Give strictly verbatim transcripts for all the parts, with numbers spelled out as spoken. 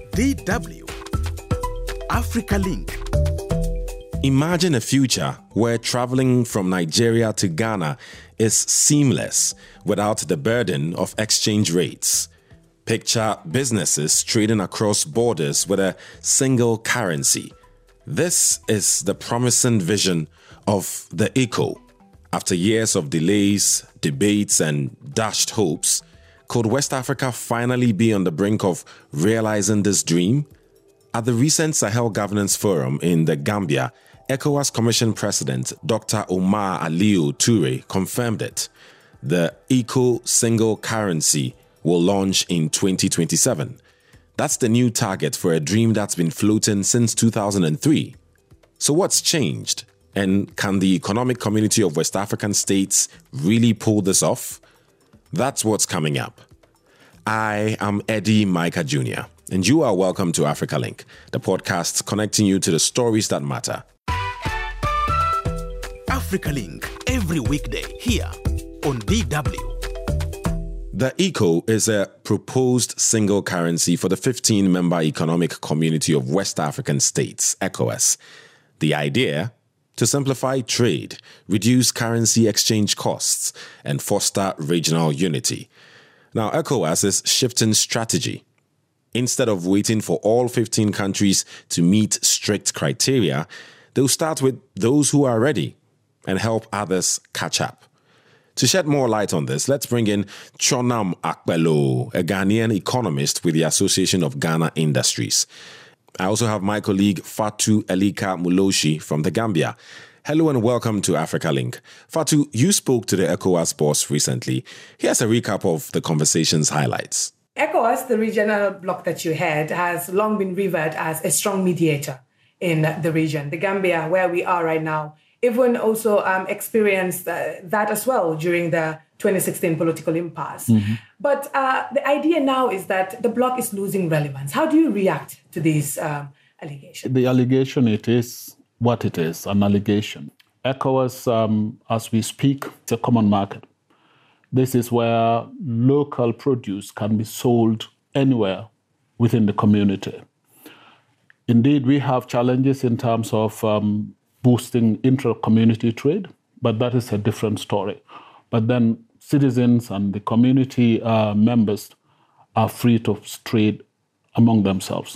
D W Africa Link. Imagine a future where traveling from Nigeria to Ghana is seamless without the burden of exchange rates. Picture businesses trading across borders with a single currency. This is the promising vision of the ECO. After years of delays, debates, and dashed hopes, could West Africa finally be on the brink of realizing this dream? At the recent Sahel Governance Forum in the Gambia, ECOWAS Commission President Doctor Omar Alieu Toure confirmed it. The ECO single currency will launch in twenty twenty-seven. That's the new target for a dream that's been floating since two thousand three. So what's changed? And can the economic community of West African states really pull this off? That's what's coming up. I am Eddie Micah Junior, and you are welcome to Africa Link, the podcast connecting you to the stories that matter. Africa Link, every weekday here on D W. The ECO is a proposed single currency for the fifteen-member Economic Community of West African States, ECOWAS. The idea? To simplify trade, reduce currency exchange costs, and foster regional unity. Now, ECOWAS is shifting strategy. Instead of waiting for all fifteen countries to meet strict criteria, they'll start with those who are ready and help others catch up. To shed more light on this, let's bring in Chonam Akpelo, a Ghanaian economist with the Association of Ghana Industries. I also have my colleague Fatu Elika Muloshi from the Gambia. Hello and welcome to Africa Link. Fatu, you spoke to the ECOWAS boss recently. Here's a recap of the conversation's highlights. ECOWAS, the regional bloc that you had, has long been revered as a strong mediator in the region. The Gambia, where we are right now, even also um, experienced uh, that as well during the twenty sixteen political impasse. Mm-hmm. But uh, the idea now is that the bloc is losing relevance. How do you react to these um, allegations? The allegation, it is what it is, an allegation. ECOWAS, um, as we speak, it's a common market. This is where local produce can be sold anywhere within the community. Indeed, we have challenges in terms of um, boosting intra-community trade, but that is a different story. But then citizens and the community uh, members are free to trade among themselves.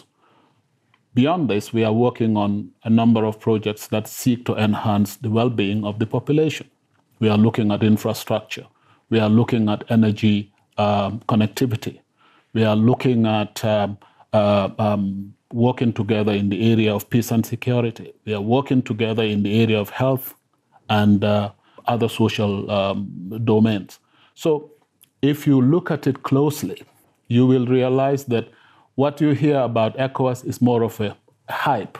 Beyond this, we are working on a number of projects that seek to enhance the well-being of the population. We are looking at infrastructure. We are looking at energy um, connectivity. We are looking at um, uh, um, working together in the area of peace and security. We are working together in the area of health and uh, other social um, domains. So if you look at it closely, you will realize that what you hear about ECOWAS is more of a hype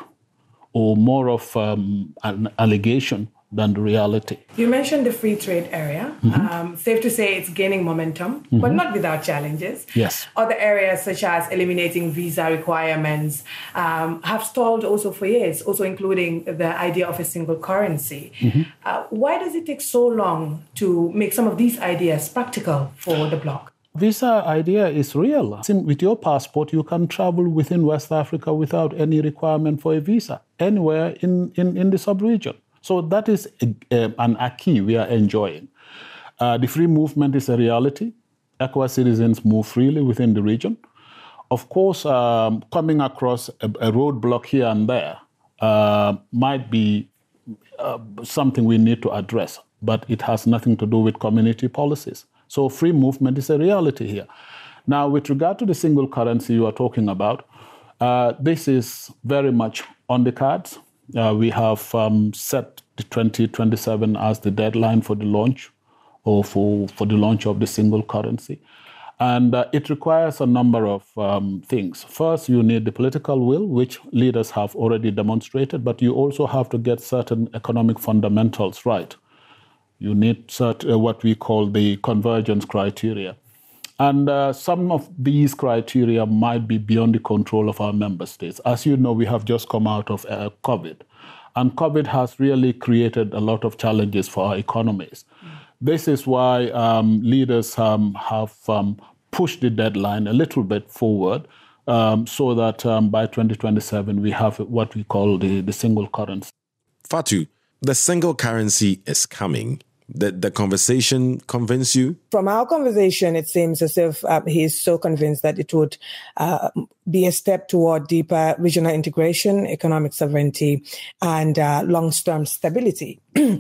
or more of um, an allegation than the reality. You mentioned the free trade area. Mm-hmm. Um, safe to say it's gaining momentum, mm-hmm. but not without challenges. Yes. Other areas such as eliminating visa requirements um, have stalled also for years, also including the idea of a single currency. Mm-hmm. Uh, why does it take so long to make some of these ideas practical for the bloc? Visa idea is real. With your passport, you can travel within West Africa without any requirement for a visa, anywhere in, in, in the sub-region. So that is a, a, an acquis we are enjoying. Uh, the free movement is a reality. ECOWAS citizens move freely within the region. Of course, um, coming across a, a roadblock here and there uh, might be uh, something we need to address, but it has nothing to do with community policies. So free movement is a reality here. Now, with regard to the single currency you are talking about, uh, this is very much on the cards. Uh, we have um, set the twenty twenty-seven as the deadline for the launch or for, for the launch of the single currency. And uh, it requires a number of um, things. First, you need the political will, which leaders have already demonstrated, but you also have to get certain economic fundamentals right. You need certain, uh, what we call the convergence criteria. And uh, some of these criteria might be beyond the control of our member states. As you know, we have just come out of uh, COVID. And COVID has really created a lot of challenges for our economies. Mm. This is why um, leaders um, have um, pushed the deadline a little bit forward um, so that um, by twenty twenty-seven we have what we call the, the single currency. Fatu, the single currency is coming. Did the conversation convince you? From our conversation, it seems as if uh, he is so convinced that it would uh, be a step toward deeper regional integration, economic sovereignty, and uh, long-term stability.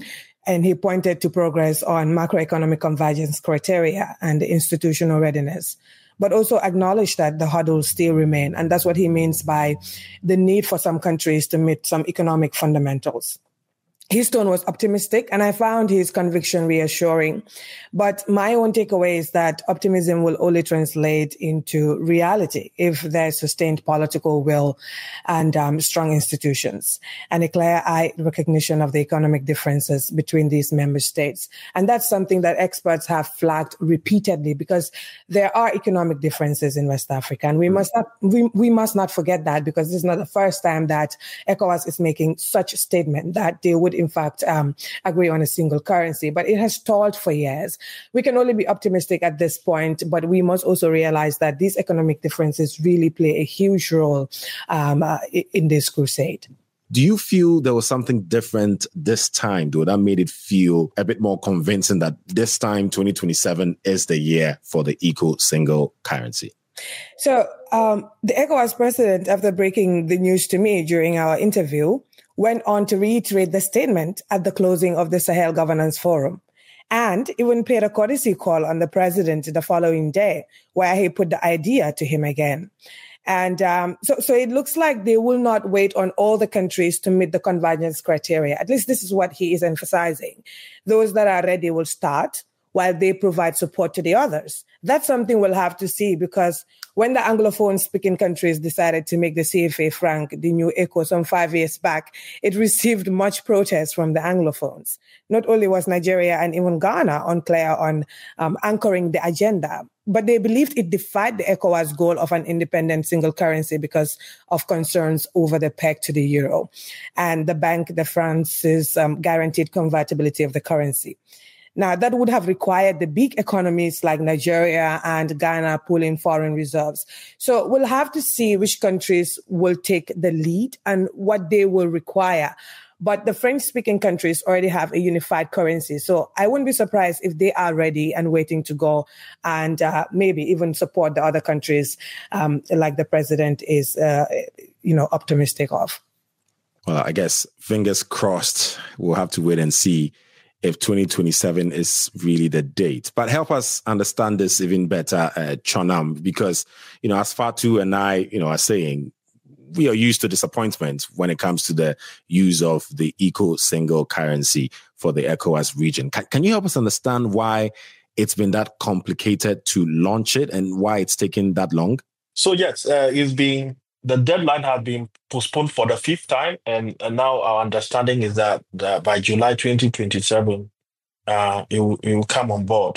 And he pointed to progress on macroeconomic convergence criteria and institutional readiness, but also acknowledged that the hurdles still remain. And that's what he means by the need for some countries to meet some economic fundamentals. His tone was optimistic, and I found his conviction reassuring. But my own takeaway is that optimism will only translate into reality if there's sustained political will and um, strong institutions and a clear-eyed recognition of the economic differences between these member states. And that's something that experts have flagged repeatedly, because there are economic differences in West Africa, and we must not we, we must not forget that, because this is not the first time that ECOWAS is making such a statement that they would in fact, um, agree on a single currency, but it has stalled for years. We can only be optimistic at this point, but we must also realize that these economic differences really play a huge role um, uh, in this crusade. Do you feel there was something different this time, though, that made it feel a bit more convincing that this time, twenty twenty-seven, is the year for the eco single currency? So um, the ECOWAS president, after breaking the news to me during our interview, went on to reiterate the statement at the closing of the Sahel Governance Forum, and even paid a courtesy call on the president the following day, where he put the idea to him again. And um, so, so it looks like they will not wait on all the countries to meet the convergence criteria. At least this is what he is emphasizing. Those that are ready will start, while they provide support to the others. That's something we'll have to see, because when the Anglophone-speaking countries decided to make the C F A franc the new ECO some five years back, it received much protest from the Anglophones. Not only was Nigeria and even Ghana unclear on um, anchoring the agenda, but they believed it defied the ECOWAS goal of an independent single currency because of concerns over the peg to the euro and the Banque de France's um, guaranteed convertibility of the currency. Now, that would have required the big economies like Nigeria and Ghana pulling foreign reserves. So we'll have to see which countries will take the lead and what they will require. But the French-speaking countries already have a unified currency. So I wouldn't be surprised if they are ready and waiting to go, and uh, maybe even support the other countries um, like the president is, uh, you know, optimistic of. Well, I guess fingers crossed. We'll have to wait and see if twenty twenty-seven is really the date. But help us understand this even better, uh, Chonam, because, you know, as Fatu and I, you know, are saying, we are used to disappointment when it comes to the use of the eco single currency for the ECOWAS region. Can, can you help us understand why it's been that complicated to launch it and why it's taken that long? So, yes, uh, it's been the deadline has been postponed for the fifth time, and, and now our understanding is that, that by July twenty twenty-seven, uh, it, will, it will come on board.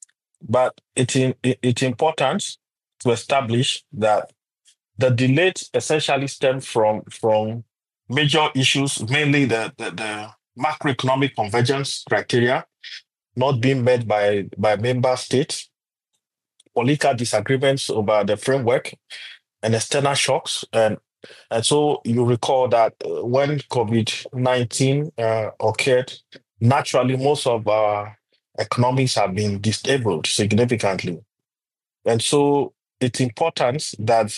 But it's in, it, it's important to establish that the delays essentially stem from, from major issues, mainly the, the, the macroeconomic convergence criteria not being met by, by member states, political disagreements about the framework, and external shocks. And, and so you recall that when COVID nineteen uh, occurred, naturally, most of our economies have been disabled significantly. And so it's important that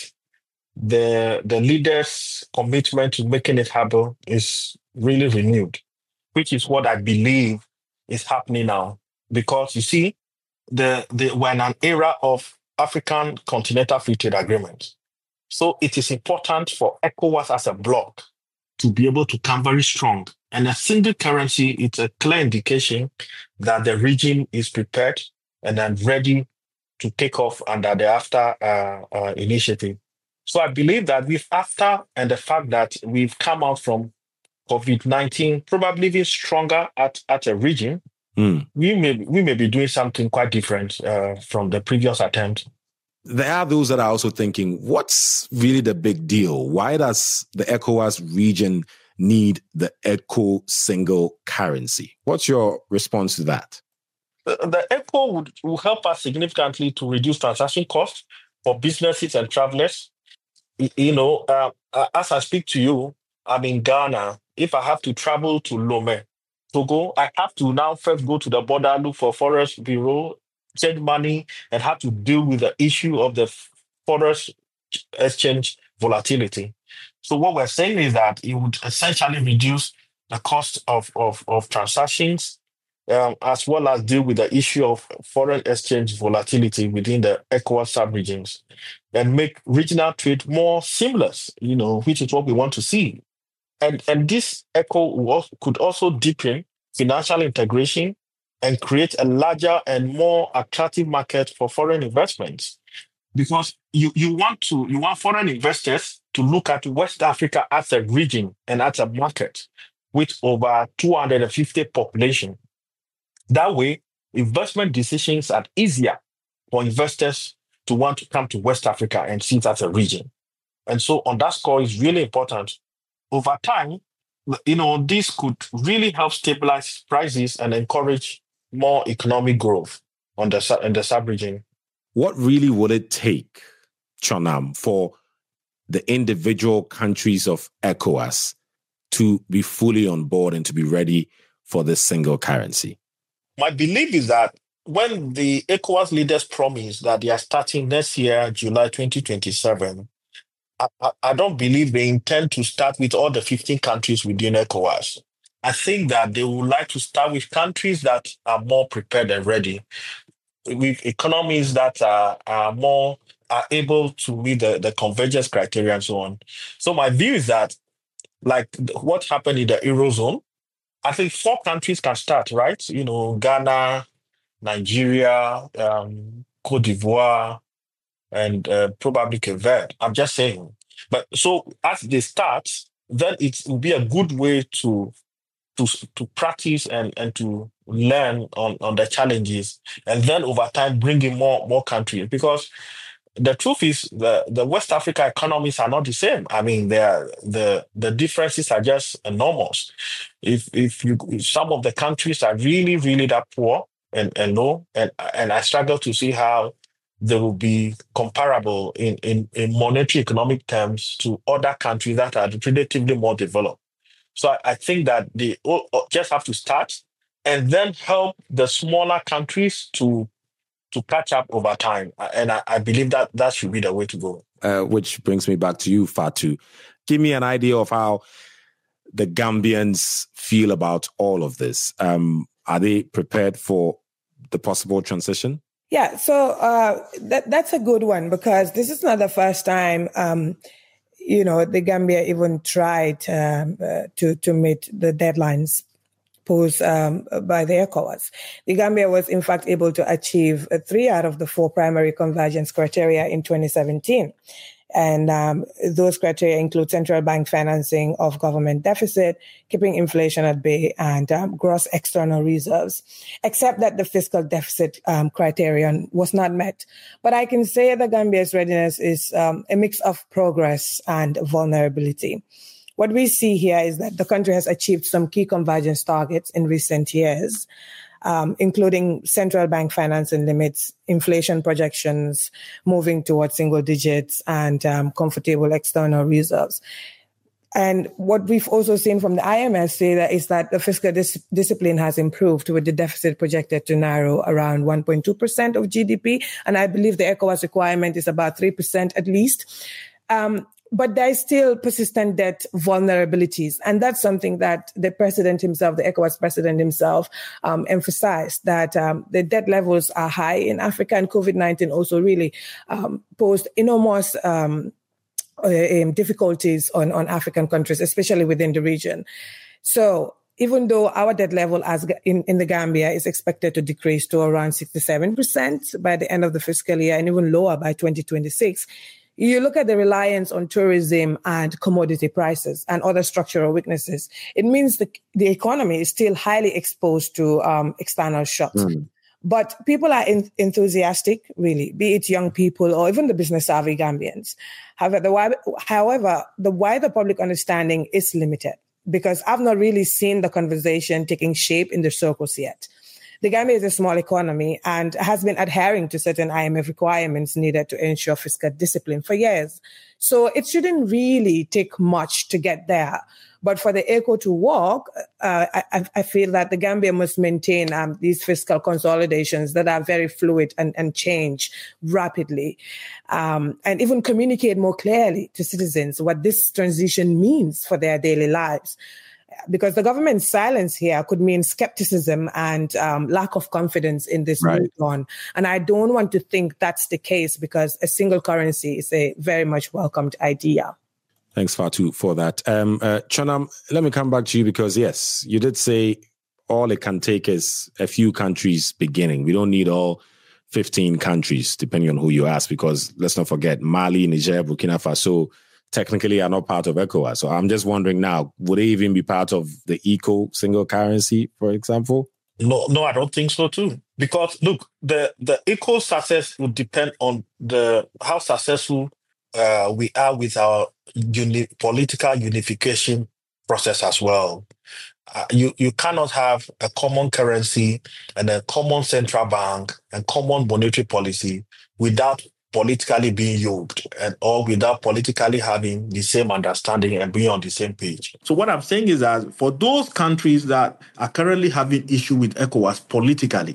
the, the leaders' commitment to making it happen is really renewed, which is what I believe is happening now. Because you see, the, the, we're in an era of African Continental Free Trade Agreements. So it is important for ECOWAS as a bloc to be able to come very strong. And a single currency, it's a clear indication that the region is prepared and then ready to take off under the AFTA uh, uh, initiative. So I believe that with AFTA and the fact that we've come out from COVID nineteen, probably even stronger at, at a region, mm. we may we may be doing something quite different uh, from the previous attempt. There are those that are also thinking, what's really the big deal? Why does the ECOWAS region need the ECO single currency? What's your response to that? The, the ECO would, will help us significantly to reduce transaction costs for businesses and travelers. you know, uh, uh, as I speak to you, I'm in Ghana. If I have to travel to Lomé, Togo, I have to now first go to the border, look for Forest Bureau, change money, and have to deal with the issue of the f- Forest exchange volatility. So what we're saying is that it would essentially reduce the cost of, of, of transactions, um, as well as deal with the issue of foreign exchange volatility within the ECOWAS sub-regions, and make regional trade more seamless, you know, which is what we want to see. And, and this ECO will al- could also deepen financial integration and create a larger and more attractive market for foreign investments. Because you, you want to you want foreign investors to look at West Africa as a region and as a market with over two hundred fifty population. That way, investment decisions are easier for investors to want to come to West Africa and see it as a region. And so on that score is really important. Over time, you know, this could really help stabilize prices and encourage more economic growth on the su- in the sub-region. What really will it take, Chonam, for the individual countries of ECOWAS to be fully on board and to be ready for this single currency? My belief is that when the ECOWAS leaders promise that they are starting next year, July twenty twenty-seven, I, I, I don't believe they intend to start with all the fifteen countries within ECOWAS. I think that they would like to start with countries that are more prepared and ready, with economies that are, are more are able to meet the, the convergence criteria and so on. So my view is that, like what happened in the Eurozone, I think four countries can start, right? You know, Ghana, Nigeria, um, Cote d'Ivoire, and uh, probably Cape Verde. I'm just saying. But so as they start, then it will be a good way to to to practice and, and to learn on, on the challenges, and then over time bring in more more countries. Because the truth is the, the West Africa economies are not the same. I mean, they're, the the differences are just enormous. If if you if some of the countries are really, really that poor and, and low, and and I struggle to see how they will be comparable in, in, in monetary economic terms to other countries that are relatively more developed. So I, I think that they all, just have to start and then help the smaller countries to to catch up over time. And I, I believe that that should be the way to go. Uh, which brings me back to you, Fatu. Give me an idea of how the Gambians feel about all of this. Um, are they prepared for the possible transition? Yeah, so uh, that that's a good one, because this is not the first time, um, you know, the Gambia even tried um, uh, to to meet the deadlines posed um, by the ECOWAS. The Gambia was, in fact, able to achieve uh, three out of the four primary convergence criteria in twenty seventeen. And um, those criteria include central bank financing of government deficit, keeping inflation at bay, and um, gross external reserves, except that the fiscal deficit um, criterion was not met. But I can say that Gambia's readiness is um, a mix of progress and vulnerability. What we see here is that the country has achieved some key convergence targets in recent years, Um, including central bank financing limits, inflation projections moving towards single digits, and um, comfortable external reserves. And what we've also seen from the I M F say that is that the fiscal dis- discipline has improved, with the deficit projected to narrow around one point two percent of G D P. And I believe the ECOWAS requirement is about three percent at least. Um, But there is still persistent debt vulnerabilities. And that's something that the president himself, the ECOWAS president himself, um, emphasized, that um, the debt levels are high in Africa, and COVID nineteen also really um, posed enormous um, uh, difficulties on, on African countries, especially within the region. So even though our debt level as in, in the Gambia is expected to decrease to around sixty-seven percent by the end of the fiscal year, and even lower by twenty twenty-six, you look at the reliance on tourism and commodity prices and other structural weaknesses, it means the, the economy is still highly exposed to um, external shocks. Mm. But people are in, enthusiastic, really, be it young people or even the business-savvy Gambians. However the, however, the wider public understanding is limited, because I've not really seen the conversation taking shape in the circles yet. the Gambia is a small economy and has been adhering to certain I M F requirements needed to ensure fiscal discipline for years. So it shouldn't really take much to get there. But for the echo to work, uh, I, I feel that the Gambia must maintain um, these fiscal consolidations that are very fluid and, and change rapidly, um, and even communicate more clearly to citizens what this transition means for their daily lives. Because the government's silence here could mean skepticism and um, lack of confidence in this Right. move on. And I don't want to think that's the case, because a single currency is a very much welcomed idea. Thanks, Fatu, for that. Um, uh, Chonam, let me come back to you because, yes, you did say all it can take is a few countries beginning. We don't need all fifteen countries, depending on who you ask, because let's not forget, Mali, Niger, Burkina Faso technically are not part of ECOWAS. So I'm just wondering now, would they even be part of the ECO single currency, for example? No, no, I don't think so too. Because look, the the ECO success will depend on the how successful uh, we are with our uni- political unification process as well. Uh, you you cannot have a common currency and a common central bank and common monetary policy without politically being yoked and or without politically having the same understanding and being on the same page. So what I'm saying is that for those countries that are currently having issue with ECOWAS politically,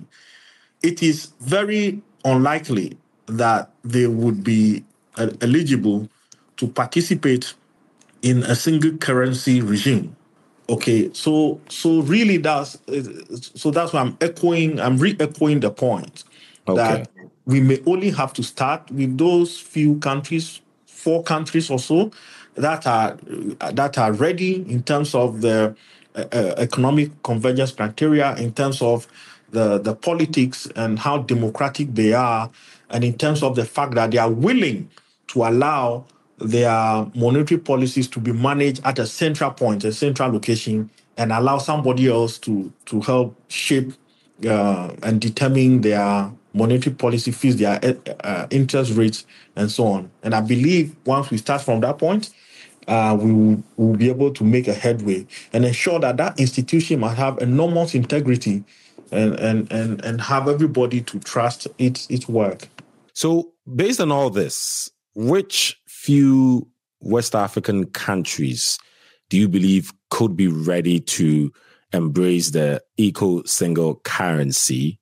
it is very unlikely that they would be uh, eligible to participate in a single currency regime. Okay, so so really that's so that's why I'm echoing, I'm re-echoing the point Okay. that we may only have to start with those few countries, four countries or so, that are that are ready in terms of the uh, uh, economic convergence criteria, in terms of the, the politics and how democratic they are, and in terms of the fact that they are willing to allow their monetary policies to be managed at a central point, a central location, and allow somebody else to, to help shape uh, and determine their monetary policy fees, their uh, interest rates, and so on. And I believe once we start from that point, uh, we will we'll be able to make a headway and ensure that that institution must have enormous integrity and, and, and, and have everybody to trust its, its work. So based on all this, which few West African countries do you believe could be ready to embrace the eco single currency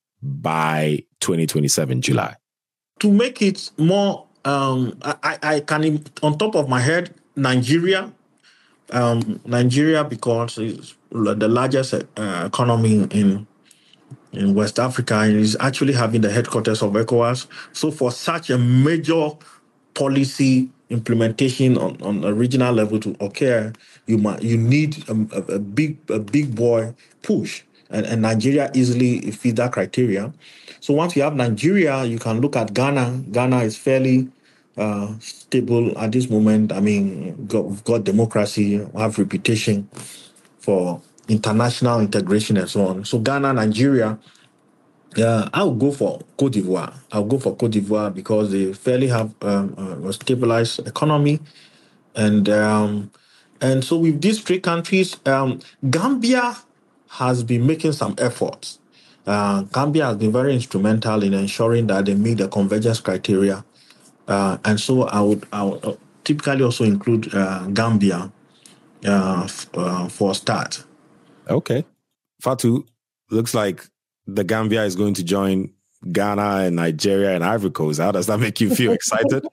by twenty twenty-seven July? To make it more, um, I, I can, on top of my head, Nigeria, um, Nigeria because it's the largest uh, economy in in West Africa and is actually having the headquarters of ECOWAS. So for such a major policy implementation on, on a regional level to occur, you might you need a, a, a big a big boy push, and, and Nigeria easily fit that criteria. So once you have Nigeria, you can look at Ghana. Ghana is fairly uh, stable at this moment. I mean, got, we've got democracy, we have reputation for international integration and so on. So Ghana, Nigeria. Yeah, I'll go for Cote d'Ivoire. I'll go for Cote d'Ivoire because they fairly have um, a stabilized economy, and um, and so with these three countries, um, Gambia has been making some efforts. Uh, Gambia has been very instrumental in ensuring that they meet the convergence criteria, uh, and so I would I would typically also include uh, Gambia uh, f- uh, for a start. Okay, Fatu, looks like the Gambia is going to join Ghana and Nigeria and Ivory Coast. How does that make you feel? Excited?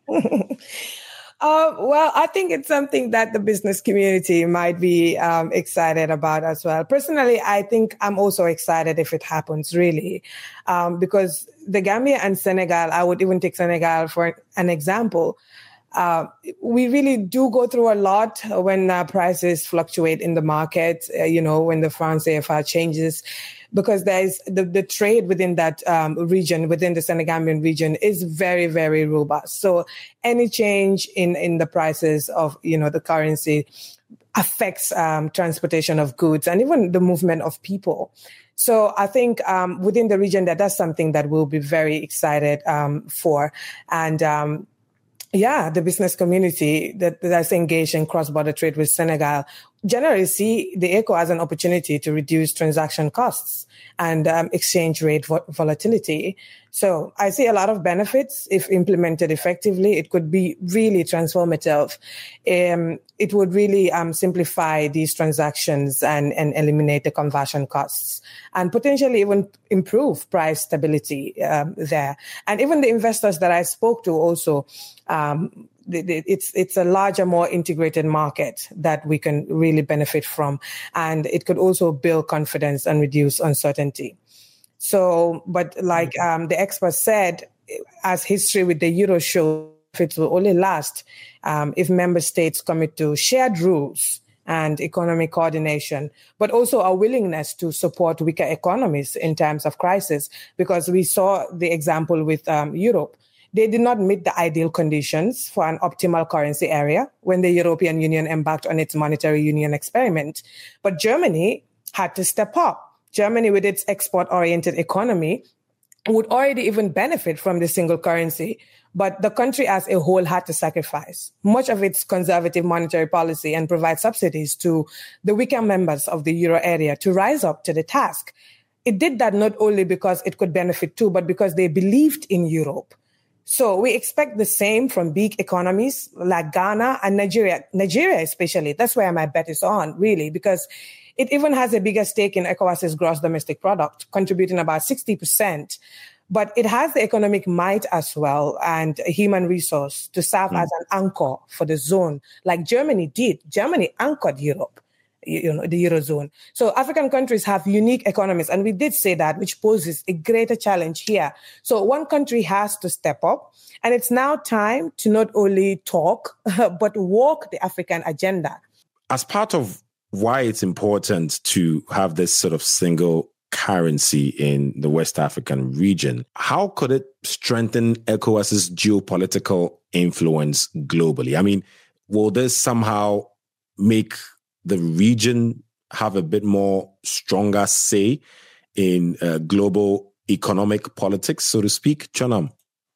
Uh, well, I think it's something that the business community might be um, excited about as well. Personally, I think I'm also excited if it happens, really, um, because the Gambia and Senegal, I would even take Senegal for an example. Uh, we really do go through a lot when uh, prices fluctuate in the market, uh, you know, when the franc C F A changes, because there's the, the trade within that um, region, within the Senegambian region is very, very robust. So any change in, in the prices of, you know, the currency affects um, transportation of goods and even the movement of people. So I think um, within the region that that's something that we'll be very excited um, for. And um, yeah, the business community that, that's engaged in cross-border trade with Senegal generally see the ECO as an opportunity to reduce transaction costs and um, exchange rate vo- volatility. So I see a lot of benefits if implemented effectively. It could be really transformative. Um, it would really um, simplify these transactions and, and eliminate the conversion costs and potentially even improve price stability um, there. And even the investors that I spoke to also, um, It's it's a larger, more integrated market that we can really benefit from. And it could also build confidence and reduce uncertainty. So, but like um, the expert said, as history with the euro shows, it will only last um, if member states commit to shared rules and economic coordination, but also a willingness to support weaker economies in times of crisis, because we saw the example with um, Europe. They did not meet the ideal conditions for an optimal currency area when the European Union embarked on its monetary union experiment. But Germany had to step up. Germany, with its export-oriented economy, would already even benefit from the single currency. But the country as a whole had to sacrifice much of its conservative monetary policy and provide subsidies to the weaker members of the euro area to rise up to the task. It did that not only because it could benefit too, but because they believed in Europe. So we expect the same from big economies like Ghana and Nigeria, Nigeria especially. That's where my bet is on, really, because it even has a bigger stake in ECOWAS's gross domestic product, contributing about sixty percent. But it has the economic might as well and a human resource to serve mm. as an anchor for the zone, like Germany did. Germany anchored Europe. You know, the Eurozone. So African countries have unique economies, and we did say that, which poses a greater challenge here. So one country has to step up, and it's now time to not only talk, but walk the African agenda. As part of why it's important to have this sort of single currency in the West African region, how could it strengthen ECOWAS's geopolitical influence globally? I mean, will this somehow make the region have a bit more stronger say in uh, global economic politics, so to speak, Chonam?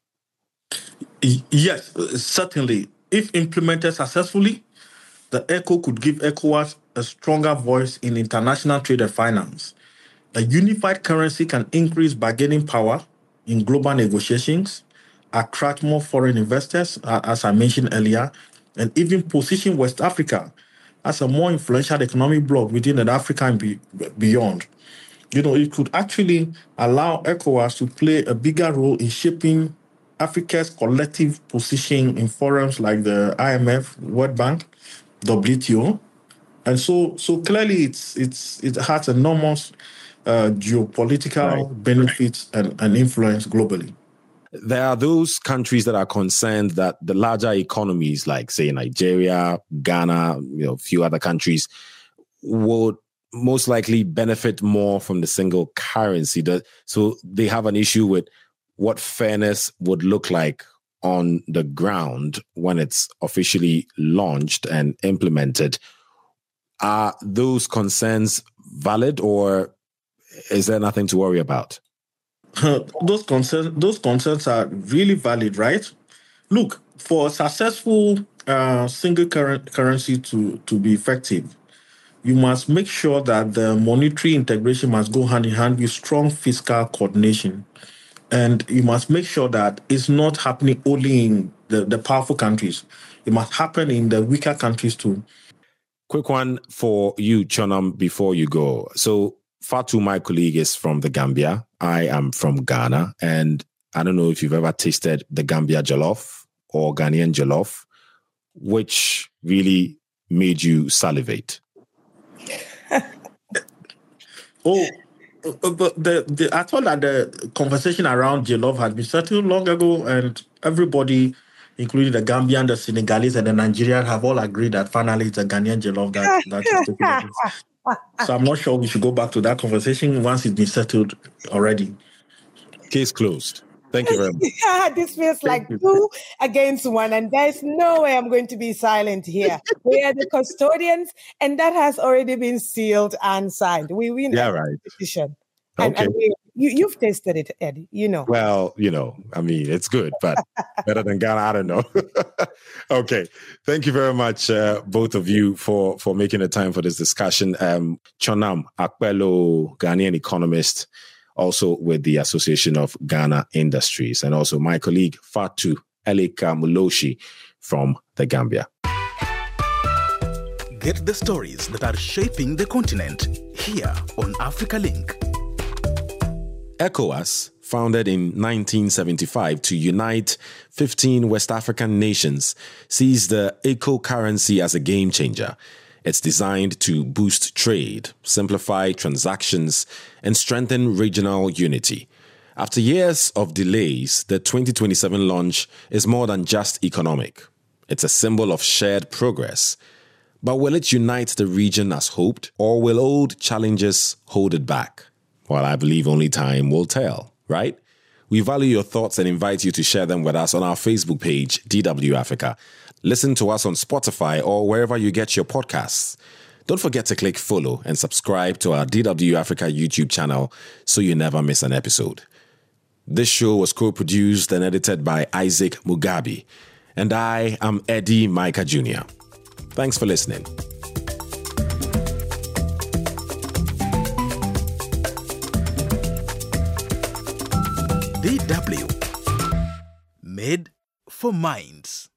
Yes, certainly. If implemented successfully, the ECO could give ECOWAS a stronger voice in international trade and finance. A unified currency can increase bargaining power in global negotiations, attract more foreign investors, uh, as I mentioned earlier, and even position West Africa as a more influential economic bloc within the Africa and be, beyond. You know, it could actually allow ECOWAS to play a bigger role in shaping Africa's collective position in forums like the I M F, World Bank, W T O. And so so clearly it's it's it has enormous uh, geopolitical right. benefits and, and influence globally. There are those countries that are concerned that the larger economies, like, say, Nigeria, Ghana, you know, a few other countries, would most likely benefit more from the single currency. So they have an issue with what fairness would look like on the ground when it's officially launched and implemented. Are those concerns valid, or is there nothing to worry about? Uh, those concerns, those concerns are really valid, right? Look, for a successful uh, single current currency to, to be effective, you must make sure that the monetary integration must go hand in hand with strong fiscal coordination. And you must make sure that it's not happening only in the, the powerful countries. It must happen in the weaker countries too. Quick one for you, Chonam, before you go. So Fatu, my colleague, is from the Gambia. I am from Ghana. And I don't know if you've ever tasted the Gambia jollof or Ghanaian jollof, which really made you salivate. oh, but the, the, I thought that the conversation around jollof had been settled long ago, and everybody, including the Gambian, the Senegalese, and the Nigerians, have all agreed that finally it's a Ghanaian jollof that, that is taking place. So I'm not sure we should go back to that conversation once it's been settled already. Case closed. Thank you very much. Yeah, this feels like two against one, and there's no way I'm going to be silent here. We are the custodians, and that has already been sealed and signed. We win yeah, the right. petition. And, okay. and we, You, you've tasted it, Eddie, you know. Well, you know, I mean, it's good, but better than Ghana, I don't know. Okay. Thank you very much, uh, both of you, for, for making the time for this discussion. Um, Chonam Akpelo, Ghanaian economist, also with the Association of Ghana Industries, and also my colleague, Fatu Elika Muloshi from the Gambia. Get the stories that are shaping the continent here on Africa Link. ECOWAS, founded in nineteen seventy-five to unite fifteen West African nations, sees the ECO currency as a game changer. It's designed to boost trade, simplify transactions, and strengthen regional unity. After years of delays, the twenty twenty-seven launch is more than just economic. It's a symbol of shared progress. But will it unite the region as hoped, or will old challenges hold it back? Well, I believe only time will tell, right? We value your thoughts and invite you to share them with us on our Facebook page, D W Africa. Listen to us on Spotify or wherever you get your podcasts. Don't forget to click follow and subscribe to our D W Africa YouTube channel so you never miss an episode. This show was co-produced and edited by Isaac Mugabe, and I am Eddie Micah Junior Thanks for listening. D W. Made for minds.